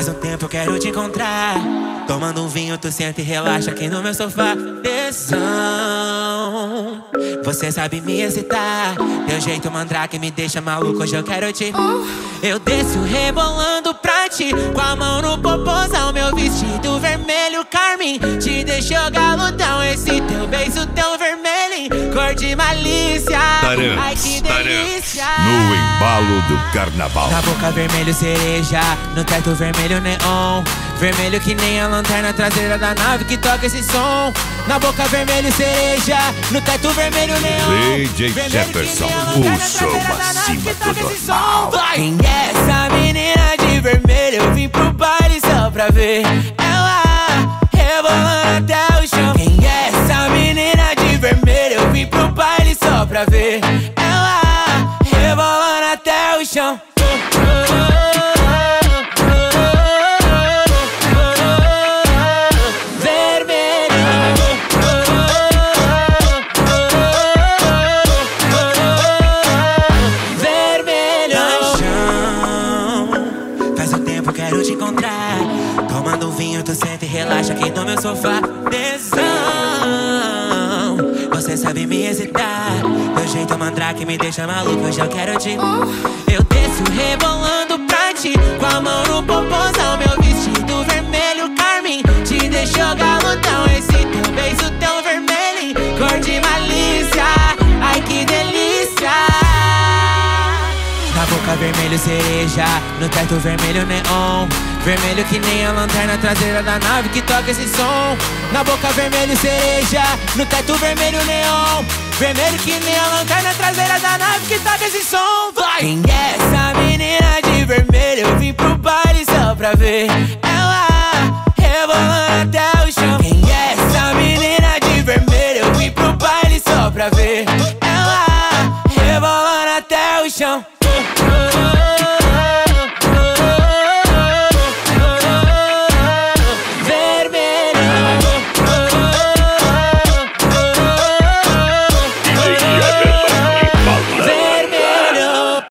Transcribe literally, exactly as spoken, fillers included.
Faz um tempo eu quero te encontrar. Tomando um vinho, tu senta e relaxa aqui no meu sofá. Tesão, você sabe me excitar. Teu jeito mandrake me deixa maluco, hoje eu quero te. Eu desço rebolando pra ti, com a mão no popozão. Meu vestido vermelho carmim te deixou galudão. Esse teu beijo tão vermelho, cor de malícia. Ai que delícia. No embalo do carnaval. Na boca vermelho cereja, no teto vermelho neon. Vermelho que nem a lanterna traseira da nave que toca esse som. Na boca vermelho cereja, no teto vermelho neon. D J Jefferson, o som acima do normal. Quem é essa menina de vermelho? Eu vim pro baile só pra ver ela rebolando até o chão. Quem é essa menina de vermelho? Eu vim pro baile só pra ver ela rebolando até o chão. Quero te encontrar. Tomando um vinho, tu senta e relaxa aqui no meu sofá. Tesão, você sabe me excitar. Teu jeito mandrake me deixa maluco, hoje eu quero te. Eu desço rebolando pra ti, com a mão no popozão. Meu vestido vermelho carmim te deixou galudão. Esse teu beijo tão vermelho, cor de malícia. Ai que delícia. Na boca vermelho cereja, no teto vermelho neon. Vermelho que nem a lanterna traseira da nave que toca esse som. Na boca vermelho cereja, no teto vermelho neon. Vermelho que nem a lanterna traseira da nave que toca esse som. Vai! Quem é essa menina de vermelho? Eu vim pro baile só pra ver ela rebolando até o chão. Quem é essa menina de vermelho? Eu vim pro baile só pra ver ela rebolando até o chão.